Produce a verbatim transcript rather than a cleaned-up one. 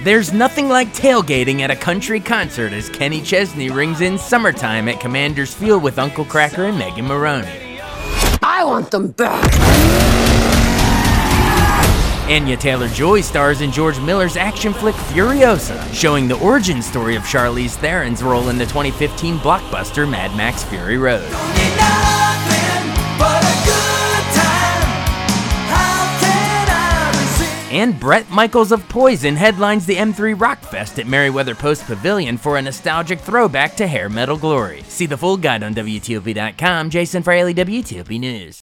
There's nothing like tailgating at a country concert as Kenny Chesney rings in Summertime at Commander's Field with Uncle Kracker and Megan Maroney. I want them back! Anya Taylor-Joy stars in George Miller's action flick Furiosa, showing the origin story of Charlize Theron's role in the twenty fifteen blockbuster Mad Max Fury Road. And Bret Michaels of Poison headlines the M three Rockfest at Merriweather Post Pavilion for a nostalgic throwback to hair metal glory. See the full guide on W T O P dot com. Jason Fraley, W T O P News.